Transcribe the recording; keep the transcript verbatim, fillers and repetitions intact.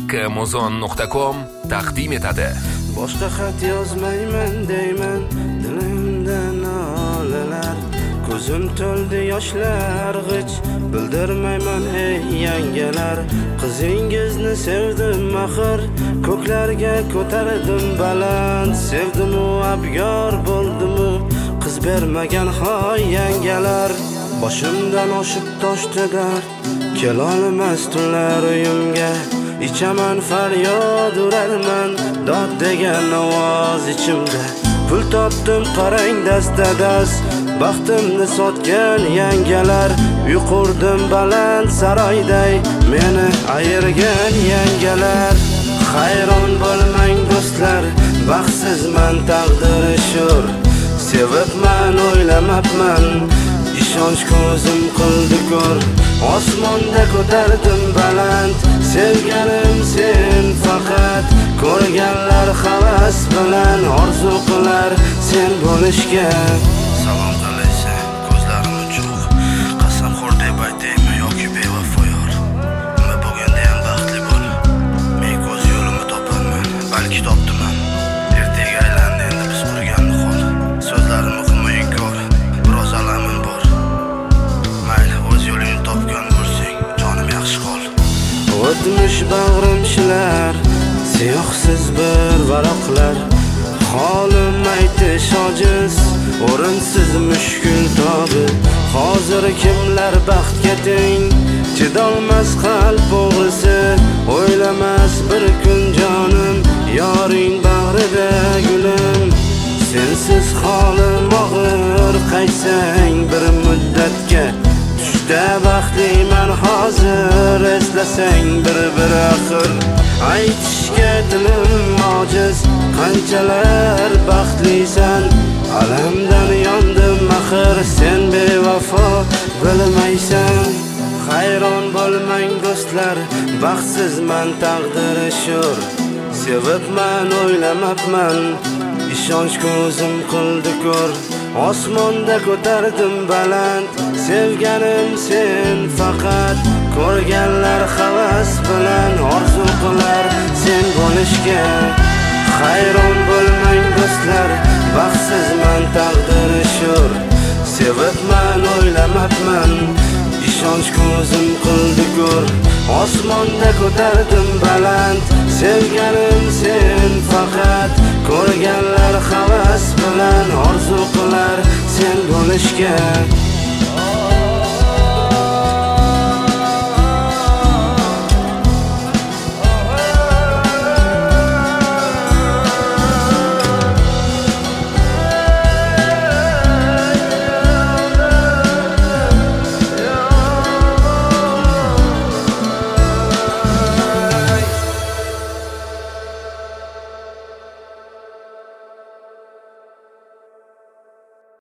Amazon nuqta com taqdim etadi. Boshqa xat yozmayman deyman, dilimda nolalar, ko'zim to'ldi yoshlar g'ich, bildirmayman ey yangalar. Qizingizni sevdim axir, ko'klarga ko'tardim baland, sevdim-u abyor bo'ldim-u, qiz bermagan hoy yangalar. Boshimdan oshib toshdi dard, kelolmas tunlar uyimga, ichaman faryod urarman, dod degan ovoz ichimda. Pul topdim qarang dasta-dast, baxtimni sotgan yangalar, uy qurdim baland saroyday, meni ayirgan yangalar. Hayron bo'lmang do'stlar, baxtsizman taqdiri sho'r, sevibman o'ylamabman, ishonch ko'zim qildi ko'r. Osmonda ko'tardim baland, sevganim sen faqat, ko'rganlar havas bilan orzu qilar sen bo'lishga. Salom qilaysa ko'zlarim uchuq, qasamxo'r deb aytaymi yoki bevafo yor. Nima bo'lganda ham baxtli bo'l, men ko'z yo'limni topaman, balki topdiman. Ertaga aylandi endi biz qurgan nihol, so'zlarim muhim inkor, biroz alamim bor. Mayli o'z yo'lingni topgan bo'lsang, jonim yaxshi qol. O'tmish bag'rim shilar, siyohsiz bir varaqlar, holim aytish ojiz, o'rinsiz mushkul tobi. Hozir kimlar baxtga teng, chidolmas qalb o'g'risi, o'ylamas bir kun jonim, yoring bag'rida gulim. Sensiz holim og'ir, qaysang bir muddatga, tushda baxtliman hozir, eslasang bir-bir axir. Aytishga dilim ojiz, qanchalar baxtlisan, alamdan yondim axir, sen bevafo bilmaysan. Hayron bo'lmang do'stlar, baxtsizman taqdiri sho'r, sevibman o'ylamabman, ishonch ko'zim qildi ko'r. Osmonda ko'tardim baland, sevganim sen faqat, ko'rganlar havas bilan orzu qilar sen bo'lishga. Hayron bo'lmang do'stlar, baxtsizman taqdiri sho'r, sevibman o'ylamabman, ishonch ko'zim qildi ko'r. Osmonda ko'tardim baland, sevganim sen faqat, ko'rganlar havas bilan orzu qilar sen bo'lishga.